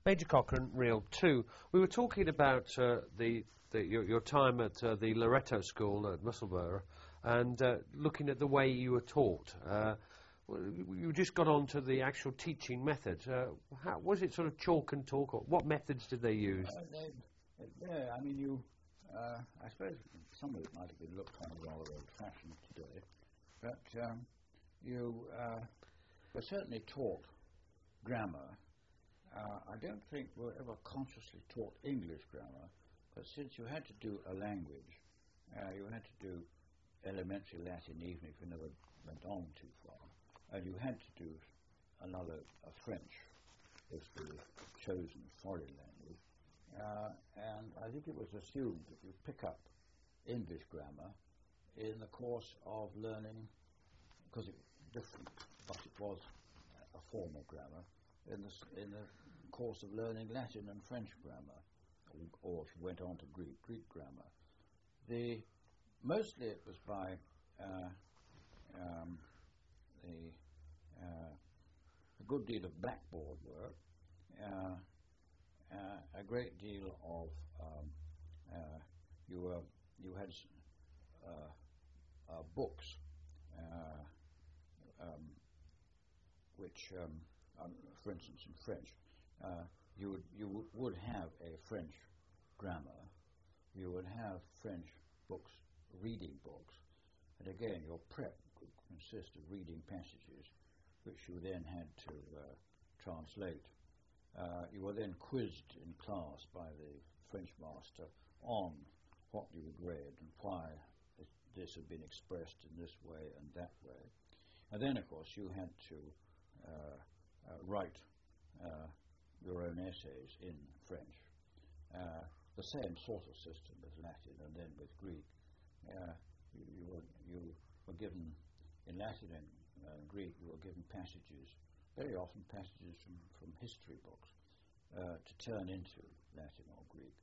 Major Cochrane, Reel 2. We were talking about your time at the Loreto School at Musselburgh and looking at the way you were taught. You just got on to the actual teaching method. How, was it sort of chalk and talk, or what methods did they use? Yeah, I mean, I suppose some of it might have been looked on as rather old-fashioned today, but you were certainly taught grammar. I don't think we were ever consciously taught English grammar, but since you had to do a language, you had to do elementary Latin even if you never went on too far, and you had to do a French as the chosen foreign language, and I think it was assumed that you pick up English grammar in the course of learning, because it was different, but it was a form of grammar, in the course of learning Latin and French grammar, or if you went on to Greek grammar. Mostly it was by a good deal of blackboard work, a great deal of you had books which, for instance, in French, you would have a French grammar, you would have French books, reading books, and again your prep could consist of reading passages which you then had to translate. You were then quizzed in class by the French master on what you had read and why this had been expressed in this way and that way. And then, of course, you had to write your own essays in French. The same sort of system with Latin and then with Greek. You were given, in Latin and Greek, you were given passages, very often passages from history books, to turn into Latin or Greek.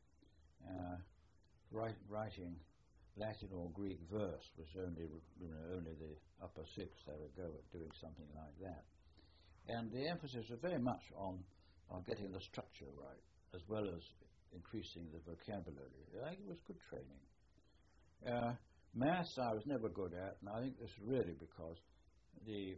Writing Latin or Greek verse was only the upper sixth they would go at doing something like that. And the emphasis was very much on getting the structure right, as well as increasing the vocabulary. I think it was good training. Maths I was never good at, and I think this is really because the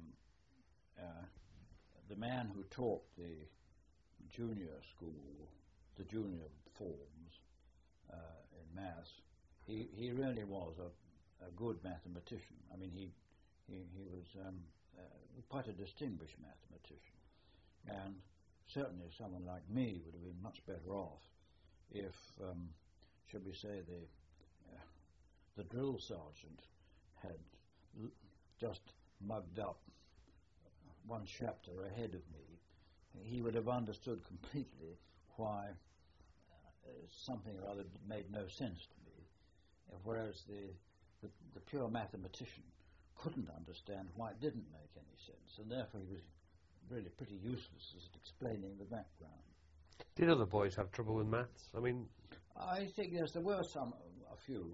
man who taught the junior school, the junior forms in maths, he really was a good mathematician. I mean, he was quite a distinguished mathematician, and certainly someone like me would have been much better off if, should we say, the drill sergeant had just mugged up one chapter ahead of me. He would have understood completely why something or other made no sense to me, whereas the pure mathematician couldn't understand why it didn't make any sense, and therefore he was really pretty useless at explaining the background. Did other boys have trouble with maths? I mean, I think yes, there were a few.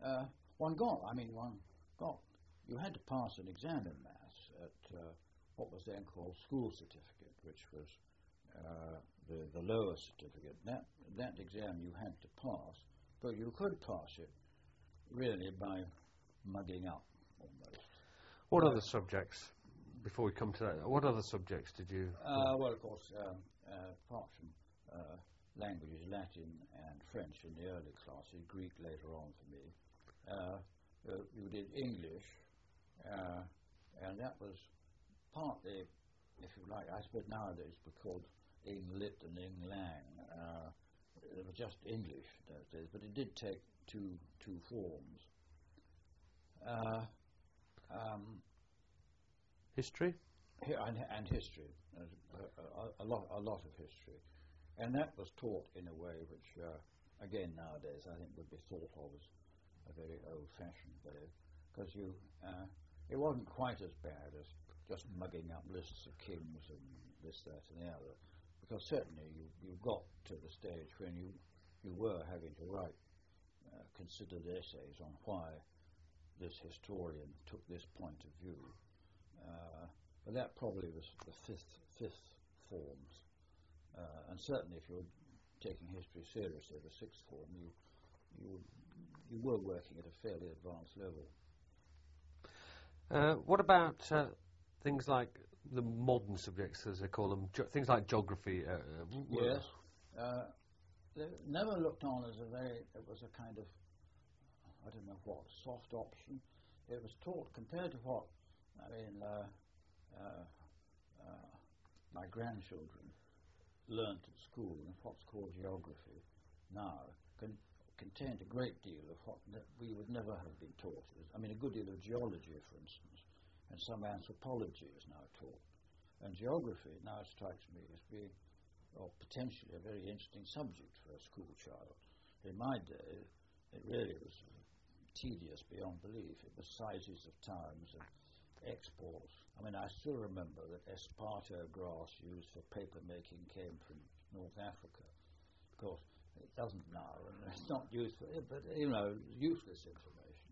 You had to pass an exam in maths at what was then called school certificate, which was the lower certificate. That exam you had to pass, but you could pass it really by mugging up almost. What other subjects, before we come to that, what other subjects did you... well, of course, apart from languages, Latin and French in the early classes, Greek later on for me. You did English, and that was partly, if you like, I suppose nowadays we're called Eng-Lit and Eng-Lang. It was just English those days, but it did take two forms. History? And history, a lot of history, and that was taught in a way which, again, nowadays I think would be thought of as a very old-fashioned way, because it wasn't quite as bad as just mugging up lists of kings and this, that, and the other, because certainly you got to the stage when you were having to write considered essays on why this historian took this point of view. But that probably was the fifth forms, and and certainly if you're taking history seriously at the sixth form, you were working at a fairly advanced level. What about things like the modern subjects, as they call them, things like geography? Yes. They never looked on as it was a kind of, I don't know what, soft option. It was taught compared to what, my grandchildren learnt at school, and what's called geography now contained a great deal of what we would never have been taught. A good deal of geology, for instance, and some anthropology is now taught. And geography now strikes me as being, or potentially, a very interesting subject for a school child. In my day, it really was tedious beyond belief. It was sizes of towns and exports. I still remember that esparto grass used for paper making came from North Africa. Of course, it doesn't now, and it's not useful, but useless information.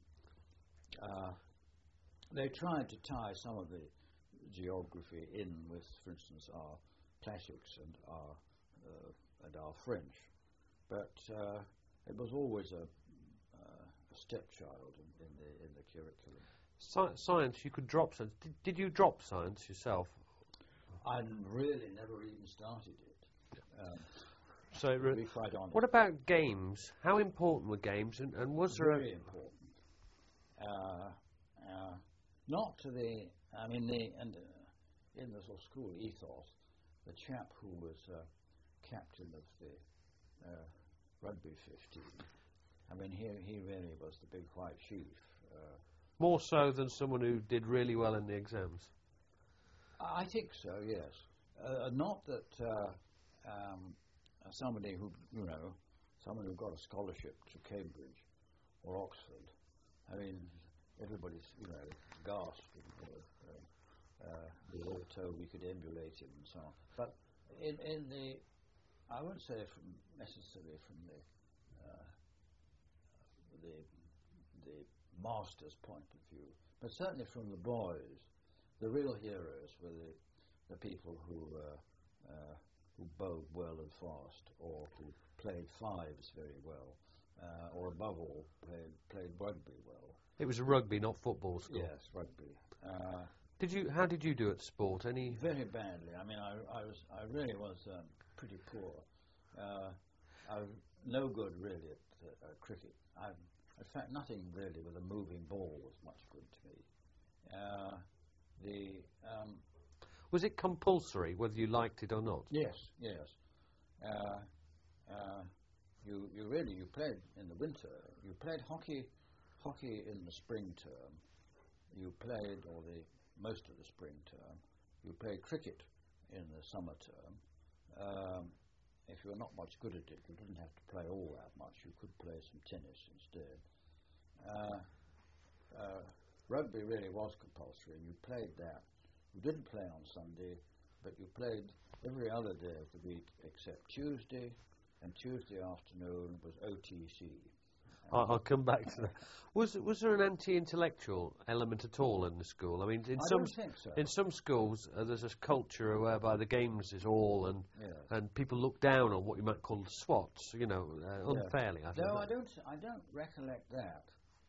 They tried to tie some of the geography in with, for instance, our classics and our French, but it was always a stepchild in the curriculum. Science, you could drop science. Did you drop science yourself? I really never even started it. So, to be quite honest. What about games? How important were games, and was there very important? Not to the. In the sort of school ethos, the chap who was captain of the rugby 15. He really was the big white sheep. More so than someone who did really well in the exams? I think so, yes. Not that somebody who got a scholarship to Cambridge or Oxford. Everybody's, gasped. We were all told we could emulate him and so on. But in the, I won't say necessarily from the master's point of view, but certainly from the boys, the real heroes were the people who bowled well and fast, or who played fives very well, or above all played rugby well. It was rugby, not football school. Yes, rugby. How did you do at sport? Very badly. I really was pretty poor. I was no good really at cricket. In fact, nothing really with a moving ball was much good to me. Was it compulsory, whether you liked it or not? Yes. You played in the winter. You played hockey in the spring term. You played, most of the spring term. You played cricket in the summer term. If you were not much good at it, you didn't have to play all that much. You could play some tennis instead. Rugby really was compulsory, and you played that. You didn't play on Sunday, but you played every other day of the week except Tuesday, and Tuesday afternoon was OTC. I'll come back to that. Was there an anti-intellectual element at all in the school? I don't think so. In some schools, there's this culture whereby the games is all, and people look down on what you might call SWATs, unfairly. I think. No, I don't recollect that.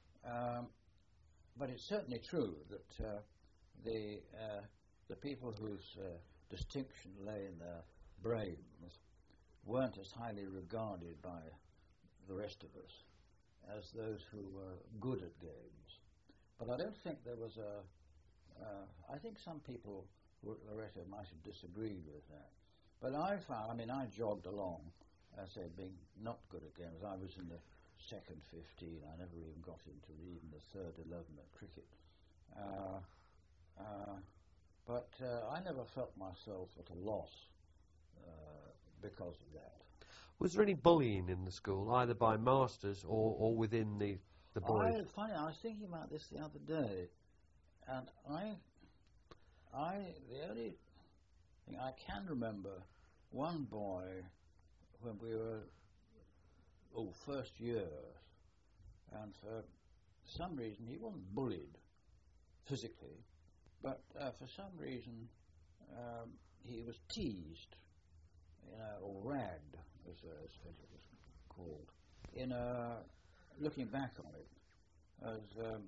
But it's certainly true that the people whose distinction lay in their brains weren't as highly regarded by the rest of us as those who were good at games. But I don't think there was I think some people, Loreto, might have disagreed with that. But I found, I jogged along, as I say, being not good at games. I was in the second 15. I never even got into even the third 11 at cricket. But I never felt myself at a loss because of that. Was there any bullying in the school, either by masters or within the boys? Funny, I was thinking about this the other day, and the only thing I can remember, one boy, when we were first years, and for some reason he wasn't bullied physically, but for some reason he was teased or ragged, as it was called, looking back on it, as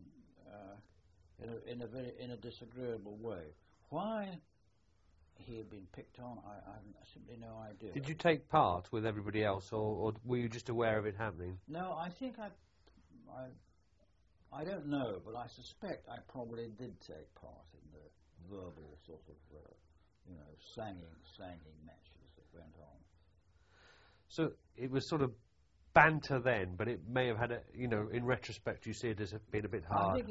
in a disagreeable way. Why he had been picked on, I have simply no idea. Did you take part with everybody else, or were you just aware of it happening? No, I think I don't know, but I suspect I probably did take part in the verbal sort of, slanging matches that went on. So it was sort of banter then, but it may have had a, in retrospect, you see it as being a bit hard.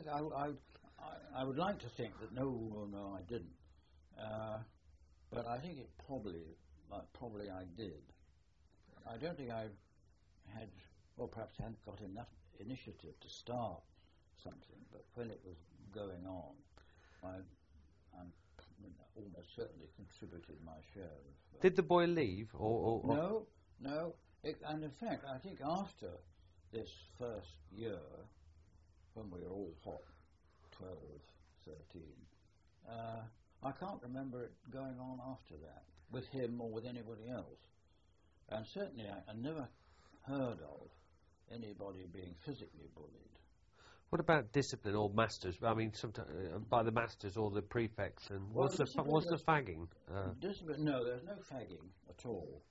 I would like to think that no, I didn't. But I think it probably I did. I don't think I had, or perhaps hadn't got enough initiative to start something, but when it was going on, I almost certainly contributed my share of... Did the boy leave? Or No. And in fact, I think after this first year, when we were all hot, 12, 13, I can't remember it going on after that, with him or with anybody else. And certainly I never heard of anybody being physically bullied. What about discipline or masters? I mean, sometimes by the masters or the prefects. And what's the fagging? Discipline? No, there's no fagging at all.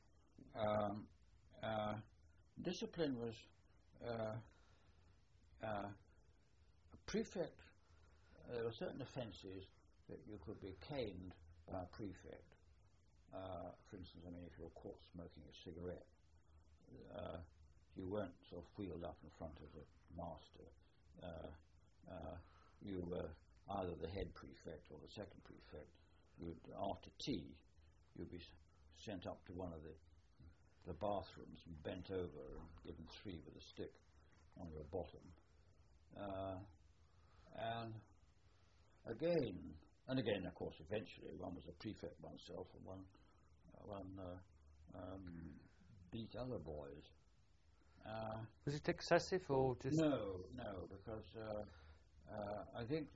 Discipline was a prefect. There were certain offences that you could be caned by a prefect. For instance, if you're caught smoking a cigarette, you weren't sort of wheeled up in front of the master. You were either the head prefect or the second prefect. After tea, you'd be sent up to one of the bathrooms and bent over and given 3 with a stick on your bottom. And again, of course, eventually one was a prefect oneself and one beat other boys. Was it excessive or just... No, because I think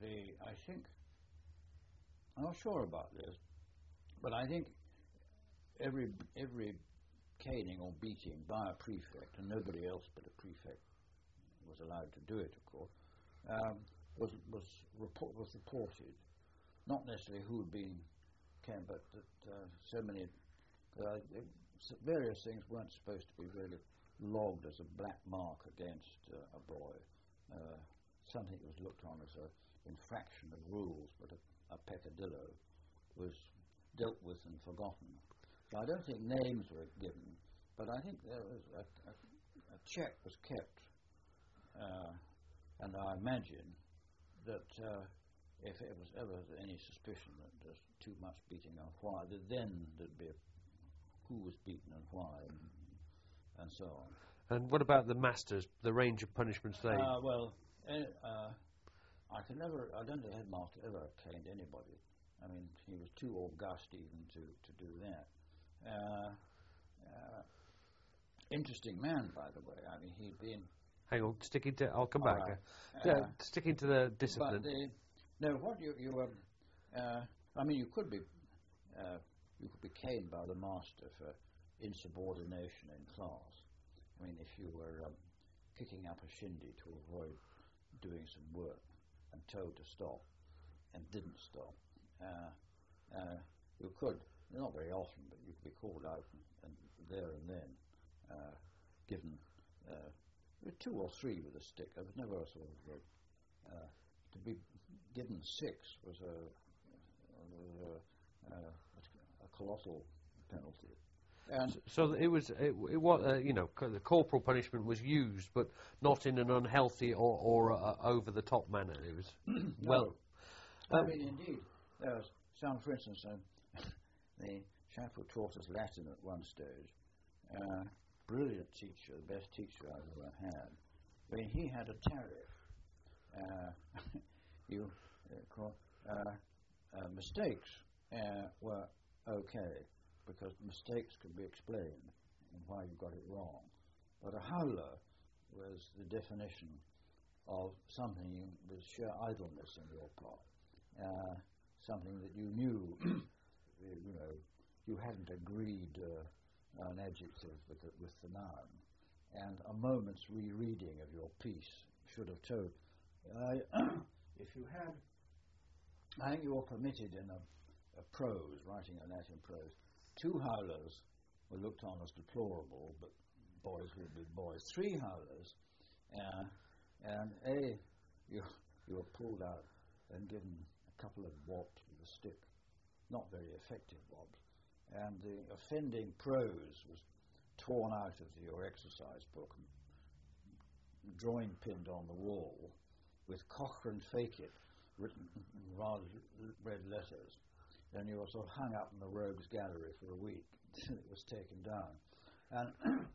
I'm not sure about this, but I think every caning or beating by a prefect, and nobody else but a prefect was allowed to do it, of course, was reported. Not necessarily who had been caned, but that so many various things weren't supposed to be really logged as a black mark against a boy. Something that was looked on as an infraction of rules, but a peccadillo, was dealt with and forgotten. So I don't think names were given, but I think there was a check was kept, and I imagine that if there was ever any suspicion that there's too much beating and why, then there'd be who was beaten and why, and so on. And what about the masters, the range of punishments they... I don't think the headmaster ever caned anybody. I mean, he was too august even to do that. Interesting man, by the way. I mean, he'd been... Hang on, I'll come back. Sticking to the discipline. What you were... you could be caned by the master for insubordination in class. I mean, if you were kicking up a shindy to avoid doing some work and told to stop and didn't stop, you could, not very often, but you could be called out and there and then given 2 or 3 with a stick. There was never a sort of to be given 6 was a colossal penalty. So it was, the corporal punishment was used, but not in an unhealthy or over-the-top manner. It was indeed, there was some, for instance, the chap who taught us Latin at one stage, brilliant teacher, the best teacher I've ever had. I mean, he had a tariff. Mistakes were okay, because mistakes could be explained and why you got it wrong. But a howler was the definition of something with sheer idleness on your part, something that you knew, you hadn't agreed an adjective with the noun, and a moment's rereading of your piece should have told. If you had, I think you were permitted in a prose, writing a Latin prose, 2 howlers were looked on as deplorable, but boys would be boys. 3 howlers, and you were pulled out and given a couple of whops with a stick, not very effective whops, and the offending prose was torn out of your exercise book and drawing pinned on the wall with Cochrane Fake It written in rather red letters. Then you were sort of hung up in the rogues gallery for a week until it was taken down. And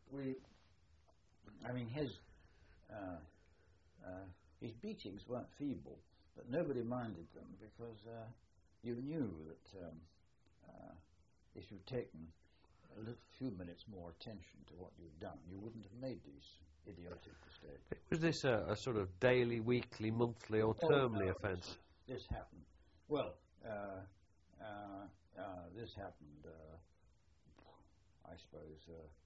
his beatings weren't feeble, but nobody minded them because you knew that if you'd taken a few minutes more attention to what you'd done, you wouldn't have made these idiotic mistakes. Was this a sort of daily, weekly, monthly, or termly offence? This happened. Well, this happened, I suppose,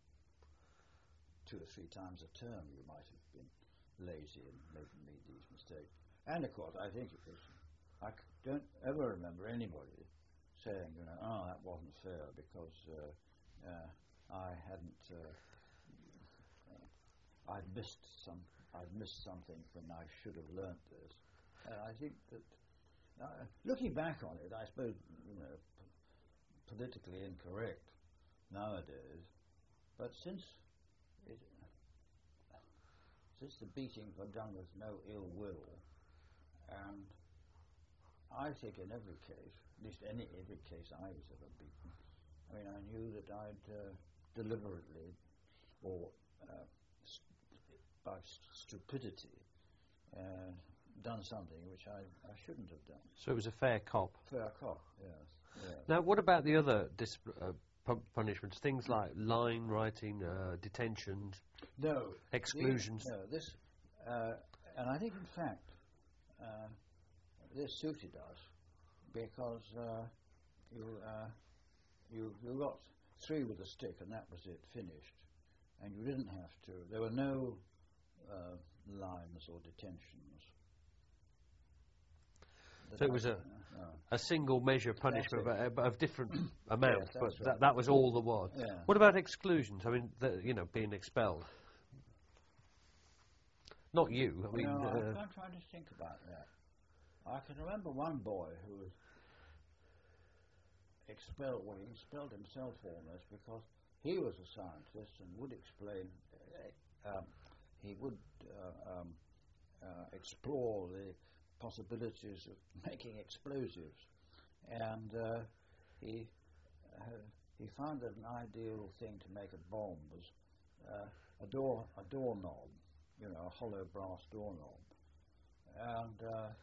2 or 3 times a term. You might have been lazy and making me these mistakes. And of course, I think it was. I don't ever remember anybody saying, "Oh, that wasn't fair," because I hadn't. I'd missed something when I should have learnt this. I think that, looking back on it, I suppose politically incorrect nowadays, but since the beatings were done with no ill will, and I think in every case, at least every case I was ever beaten, I mean, I knew that I'd deliberately or by stupidity done something which I shouldn't have done. So it was a fair cop. Fair cop, yes. Now, what about the other punishments? Things like line writing, detentions, exclusions. This, and I think in fact this suited us because you got 3 with a stick and that was it, finished, and you didn't have to. There were no lines or detentions. So it was a single measure punishment, but of different amount. Yes, but right. that was all there was. Yeah. What about exclusions? I mean, being expelled. Not you. I mean, I'm trying to think about that. I can remember one boy who was expelled. Well, he expelled himself almost because he was a scientist and would explain. He would explore the possibilities of making explosives, and he found that an ideal thing to make a bomb was a doorknob, a hollow brass doorknob, and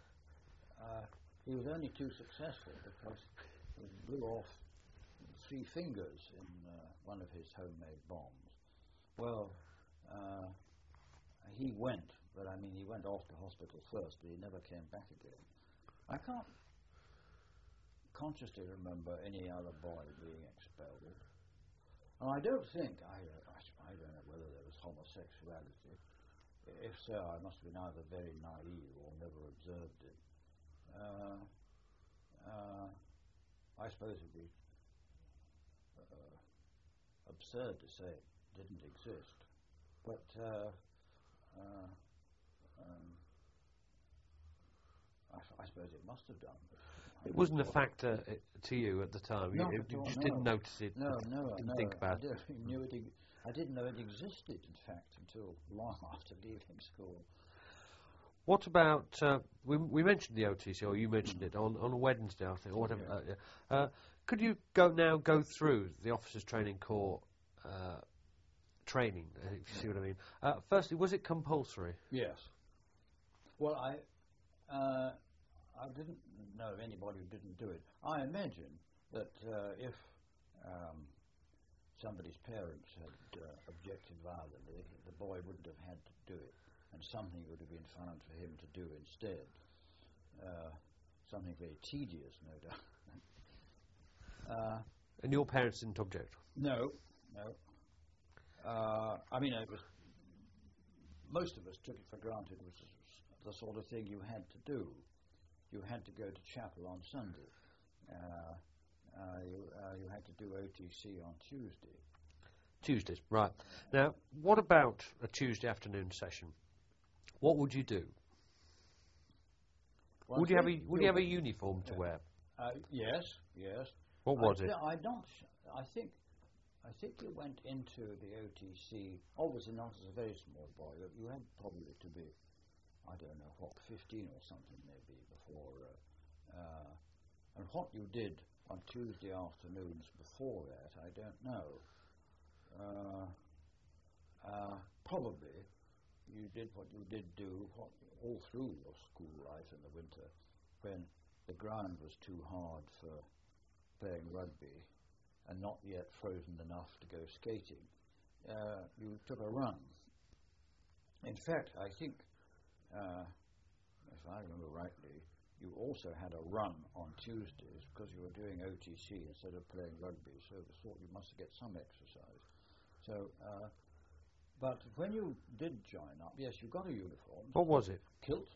he was only too successful because he blew off 3 fingers in one of his homemade bombs. Well, he went, but I mean he went off to hospital first, but he never came back again. I can't consciously remember any other boy being expelled. And I don't think, I don't know whether there was homosexuality. If so, I must have been either very naive or never observed it. I suppose it would be absurd to say it didn't exist, but I suppose it must have done. It wasn't a factor to you at the time. You just didn't notice it. No, didn't think about it. I didn't know it existed, in fact, until long after leaving school. What about, we mentioned the OTC, or you mentioned it, on Wednesday, I think, or whatever. Yeah. Could you go through the Officers Training Corps training, if you see what I mean? Firstly, was it compulsory? Yes. Well, I didn't know of anybody who didn't do it. I imagine that if somebody's parents had objected violently, the boy wouldn't have had to do it, and something would have been found for him to do instead. Something very tedious, no doubt. And your parents didn't object? No, no. I mean, it was, most of us took it for granted. It was the sort of thing you had to do. You had to go to chapel on Sunday. You had to do OTC on Tuesday. Tuesdays, right. Now, what about a Tuesday afternoon session? What would you do? Well, Would you have a uniform to wear? Yes, yes. What was it? I think you went into the OTC, obviously not as a very small boy, but you had probably to be, I don't know what, 15 or something maybe before. And what you did on Tuesday afternoons before that, I don't know. Probably you did what you did do all through your school life in the winter, when the ground was too hard for playing rugby and not yet frozen enough to go skating. You took a run. In fact, I think, if I remember rightly, you also had a run on Tuesdays because you were doing OTC instead of playing rugby, so it was thought you must get some exercise. So, but when you did join up, yes, you got a uniform. What was it? Kilt,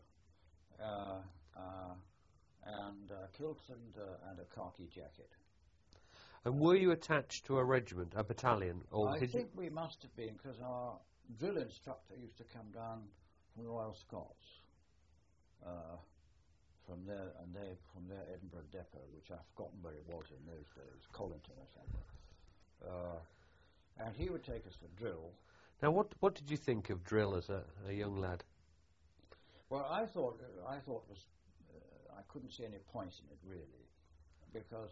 kilt and a khaki jacket. And were you attached to a regiment, a battalion, or I think we must have been, because our drill instructor used to come down from the Royal Scots, from their Edinburgh depot, which I've forgotten where it was in those days, Collington or somewhere. And he would take us for drill. Now, what did you think of drill as a young lad? Well, I thought it was. I couldn't see any point in it really, because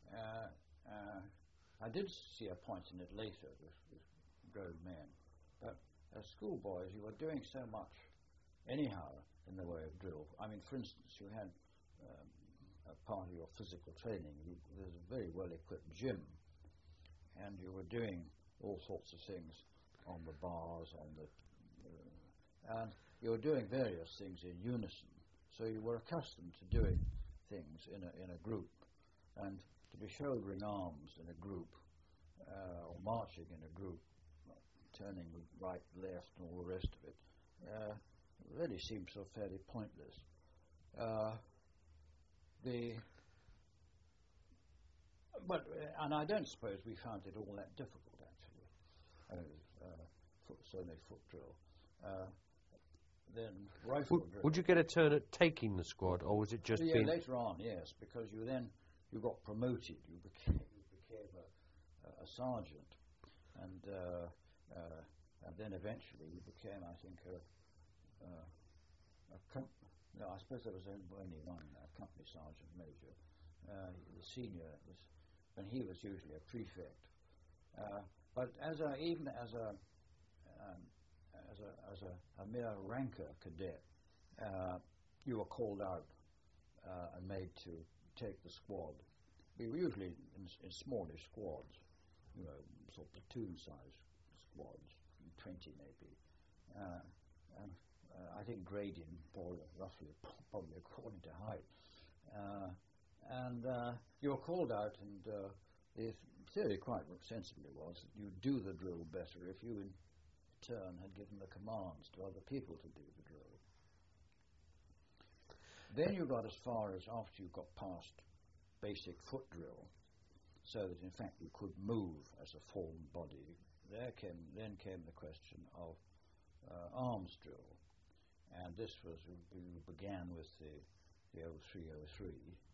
I did see a point in it later with grown men. But as schoolboys, you were doing so much anyhow in the way of drill. I mean, for instance, you had a part of your physical training. There's a very well-equipped gym, and you were doing all sorts of things on the bars, and you were doing various things in unison. So you were accustomed to doing things in a group, and to be shouldering arms in a group, or marching in a group, turning right, left, and all the rest of it, really seems so fairly pointless. And I don't suppose we found it all that difficult, actually. Certainly foot drill. Then rifle drill. Would you get a turn at taking the squad, or was it just later on, yes, because you got promoted. You became a sergeant, and then eventually you became, I think, I suppose there was only one, a company sergeant major. The senior was, and he was usually a prefect. But even as a mere ranker cadet, you were called out and made to take the squad. We were usually in smallish squads, sort of platoon-sized squads, 20 maybe. And I think grading, roughly, probably according to height. And you were called out, and the theory quite sensibly was that you'd do the drill better if you in turn had given the commands to other people to do the drill. Then you got as far as after you got past basic foot drill, so that in fact you could move as a formed body. Then came the question of arms drill, and this was, we began with the 0303.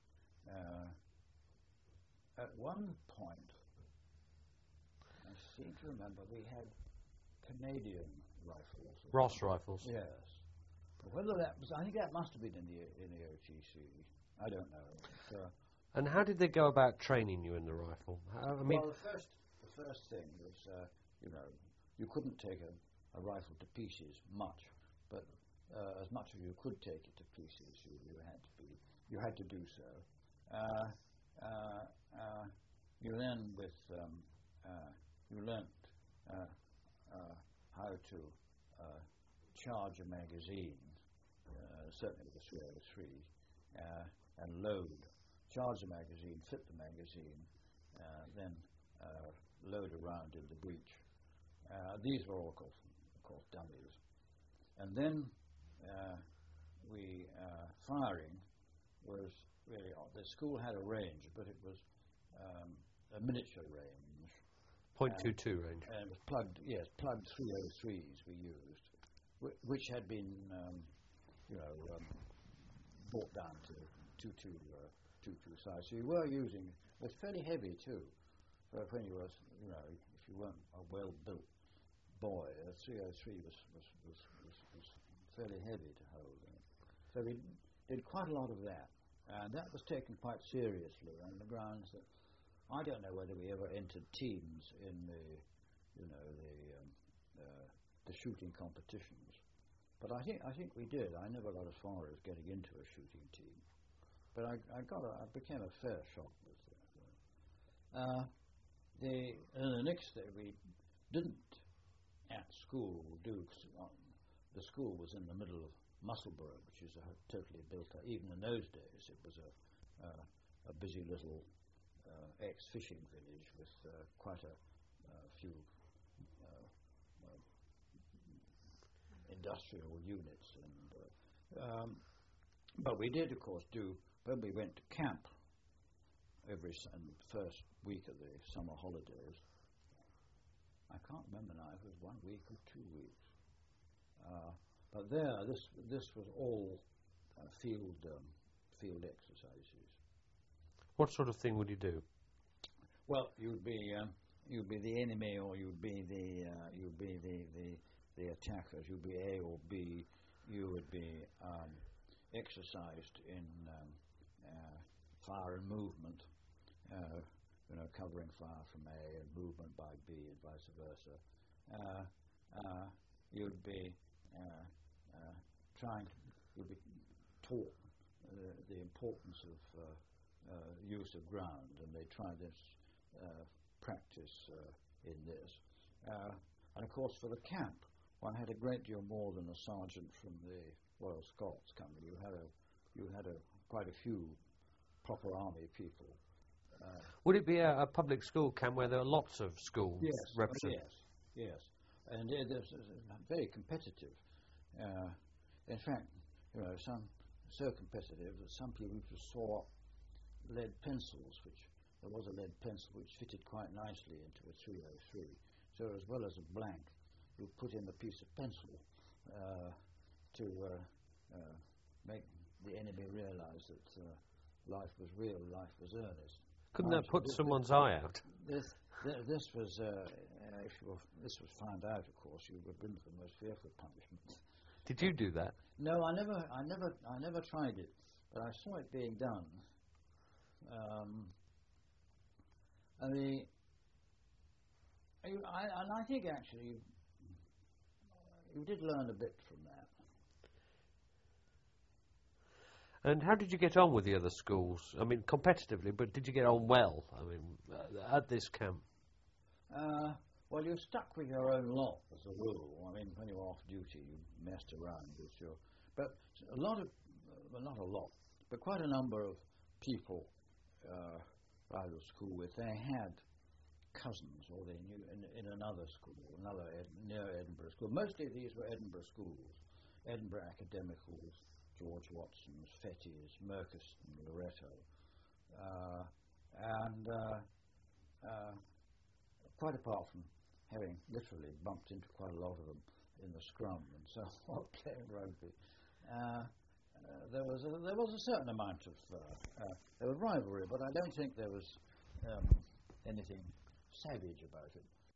At one point, I seem to remember we had Canadian rifles. Ross rifles? Yes. But whether that was, I think that must have been in the OTC. I don't know. But, and how did they go about training you in the rifle? Well, the first thing was, you couldn't take a rifle to pieces much, but as much as you could take it to pieces, you had to do so. You then you learnt how to charge a magazine, certainly with the 303, and load, charge the magazine, fit the magazine, then load around in the breach. These were all, of course, dummies. And then firing was really odd. The school had a range, but it was a miniature range. .22 range. And it was plugged 303s we used, which had been, brought down to 22 size. So you were using, it was fairly heavy too. But when you were, if you weren't a well-built boy, a 303 was fairly heavy to hold. So we did quite a lot of that, and that was taken quite seriously on the grounds that I don't know whether we ever entered teams in the shooting competitions, but I think we did. I never got as far as getting into a shooting team, but I became a fair shot with that. The next day we didn't at school do. The school was in the middle of Musselburgh, which is totally built up. Even in those days, it was a busy little ex-fishing village with quite a few industrial units. And but we did, of course, do when we went to camp every first week of the summer holidays. I can't remember now if it was 1 week or 2 weeks. But this was all field exercises. What sort of thing would you do? Well, you'd be the enemy, or you'd be the attackers. You'd be A or B. You would be exercised in fire and movement. Covering fire from A and movement by B and vice versa. You'd be you'd be taught the importance of use of ground, and they try this practice in this. And of course, for the camp, one had a great deal more than a sergeant from the Royal Scots coming. You had quite a few proper army people. Would it be a public school camp where there are lots of schools represented? Yes. And it was very competitive. In fact, some so competitive that some people just saw lead pencils, there was a lead pencil which fitted quite nicely into a 303. So as well as a blank, you put in a piece of pencil to make the enemy realise that life was real, life was earnest. Couldn't that put someone's eye out? This was, if this was found out, of course, you would have been the most fearful punishment. Did you do that? No, I never tried it, but I saw it being done. And I think actually you did learn a bit from that. And how did you get on with the other schools? I mean, competitively, but did you get on well? I mean, at this camp? Well, you're stuck with your own lot as a rule. I mean, when you're off duty, you messed around with your... But a lot of... Well, not a lot, but quite a number of people I was school with, they had cousins, or they knew in another school, near Edinburgh School. Mostly these were Edinburgh schools, Edinburgh Academicals, George Watson's, Fetty's, Merchiston, Loretto, and quite apart from having literally bumped into quite a lot of them in the scrum and so on, playing rugby, there was a certain amount of there was rivalry, but I don't think there was anything savage about it.